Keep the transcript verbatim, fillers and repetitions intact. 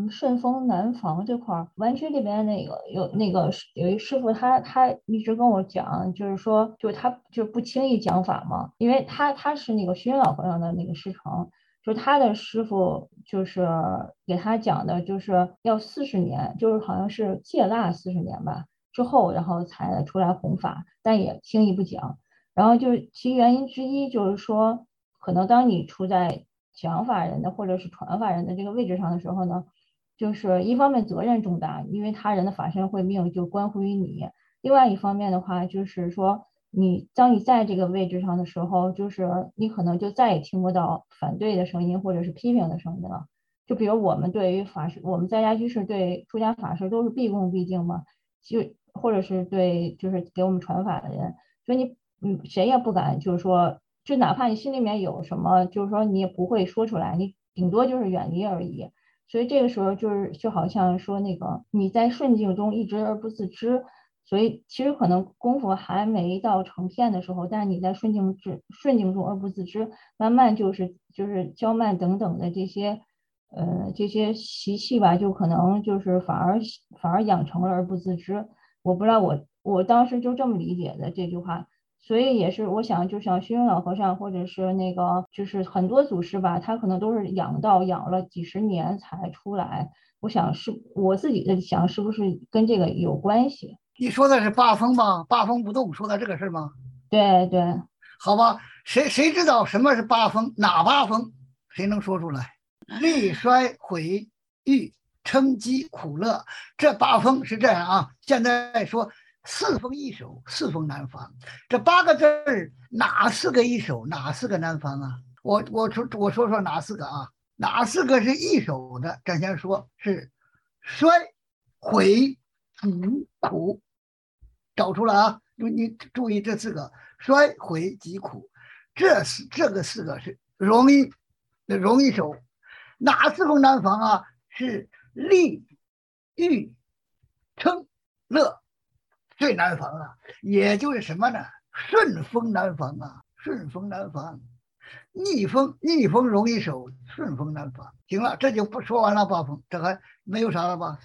么顺风南房这块儿，湾区这边那个有那个有一师傅他，他一直跟我讲，就是说，就是他就不轻易讲法嘛，因为他他是那个虚云老和尚的那个师承，就是他的师傅就是给他讲的，就是要四十年，就是好像是戒腊四十年吧之后，然后才出来弘法，但也轻易不讲。然后就是其原因之一就是说，可能当你处在讲法人的或者是传法人的这个位置上的时候呢，就是一方面责任重大，因为他人的法身慧命就关乎于你；另外一方面的话，就是说你当你在这个位置上的时候，就是你可能就再也听不到反对的声音或者是批评的声音了。就比如我们对于法师，我们在家居士对出家法师都是毕恭毕敬嘛，就或者是对就是给我们传法的人，所以你嗯谁也不敢就是说，就哪怕你心里面有什么，就是说你也不会说出来，你顶多就是远离而已。所以这个时候就是就好像说那个你在顺境中一直而不自知，所以其实可能功夫还没到成片的时候，但是你在顺境之顺境中而不自知，慢慢就是就是娇慢等等的这些呃这些习气吧，就可能就是反而反而养成了而不自知。我不知道我我当时就这么理解的这句话。所以也是，我想，就像虚云老和尚，或者是那个，就是很多祖师吧，他可能都是养道养了几十年才出来。我想是我自己的想，是不是跟这个有关系？ 你说的是八风吗？八风不动，说的这个事吗？ 对对。 好吧，谁谁知道什么是八风？哪八风？谁能说出来？利衰毁誉称讥苦乐，这八风是这样啊。现在说四风一首，四风南方，这八个字儿哪四个一首，哪四个南方啊？我我说我说说哪四个啊？哪四个是一首的？咱先说是衰、毁、疾、苦，找出来啊！你你注意这四个衰、毁、疾、苦，这是这个四个是容易容易守。哪四风南房啊？是利、欲、称、乐最难防啊！也就是什么呢？顺风难防啊，顺风难防。逆风逆风容易守，顺风难防。行了，这就不说完了。八风，这还没有啥了吧？